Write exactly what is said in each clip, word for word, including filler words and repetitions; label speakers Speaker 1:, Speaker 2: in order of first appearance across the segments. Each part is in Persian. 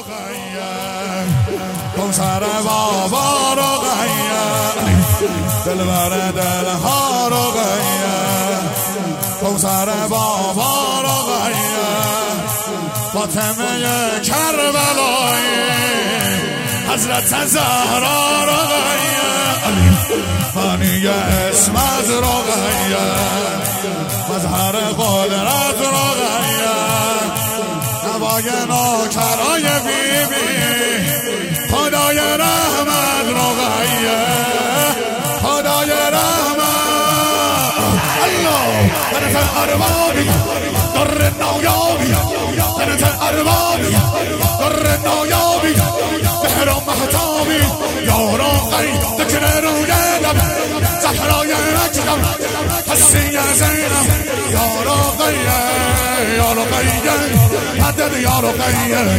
Speaker 1: رقیه کوثر بابا رقیه دلبر دلها رقیه کوثر بابا رقیه فاطمه کربلایی حضرت زهرا رقیه معنی اسمت رقیه مظهر قدرت رقیه نوای نوکرای بی بی خدای رحمت رقیه خدای رحمت الله درت اربابی در نایابی درت اربابی در نایابی بهرام محتابی یا رقی ذکر روی لب زهرای اکرم حسی زینب یا رقیه یا رقیه مدد یا رقیه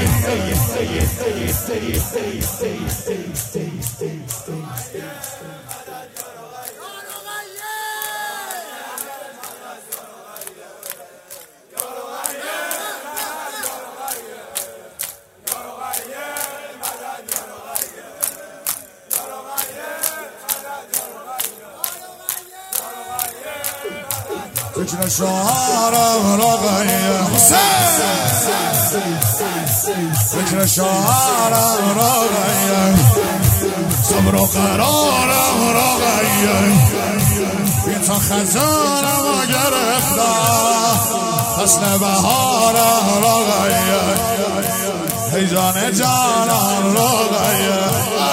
Speaker 1: ذکر شهرم رقیه ذکر شهرم رقیه صبر و قرارم رقیه بی تا خزانم گرفته فصل بهارم رقیه هیجان جانم رقیه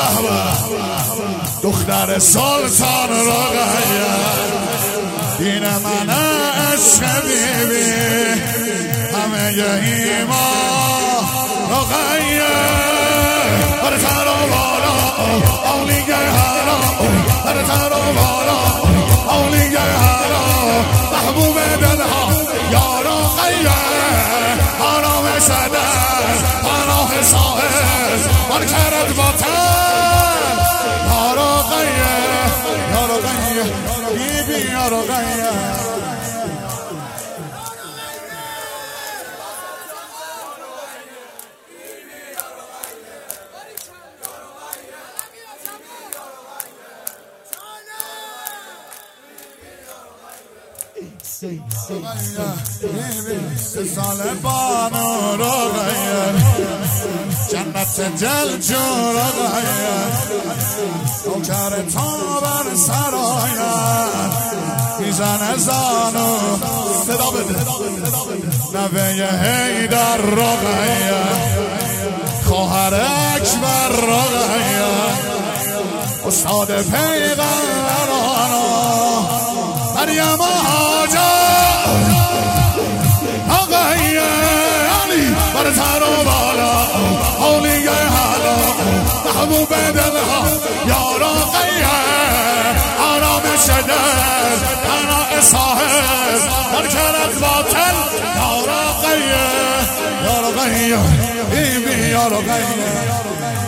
Speaker 1: دختر سلطان رقیه این من عشق بیبی همه ی ایمان رقیه بر تر و بالا اولیه حالا بر تر و بالا اولیه حالا محبوب دلها یا رقیه آرام صدر پناه صاحب برکرت باطن یا رقیه یا رقیه بیبی یا رقیه سال بانو رقیه جنت جل جو رقیه کوکر تا بر سرایت میزن زانو صدا بده نوه حیدر رقیه خواهر اکبر رقیه استاد پیغمبرانو مریم هاجر رقیه علی برتر و بالا اولیه حالا محبوب دلها یا رقیه آرام شدر پناه صاحب برکرت باطل یا رقیه یا رقیه بیبی یا رقیه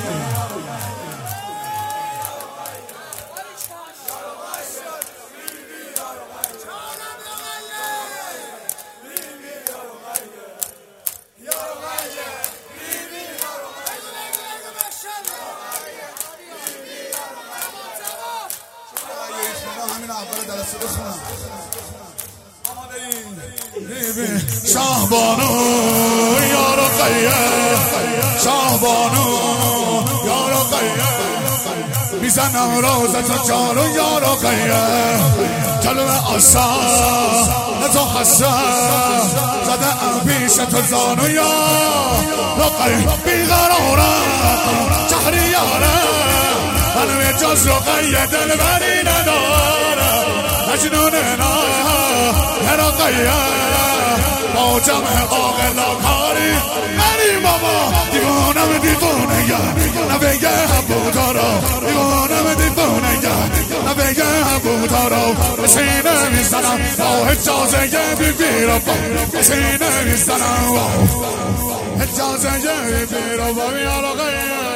Speaker 1: شهبانو یا رقیه شهبانو یا رقیه میزنم روزت جارو یا رقیه کلمه آسا نتو حسن زده ام پیش تو زانو یا رقیه بیقرارم جهریارم من جز رقیه دلبری ندارم مجنون نه رقیه با جمع باقلا کاری منی بابا دیوانم دیوانه یا نوه بودارا دیوانم دیوانه یا نوه بودارا به سینه میزنم با اجازه بی بی رو به سینه میزنم با اجازه بی بی رو با یا رقیه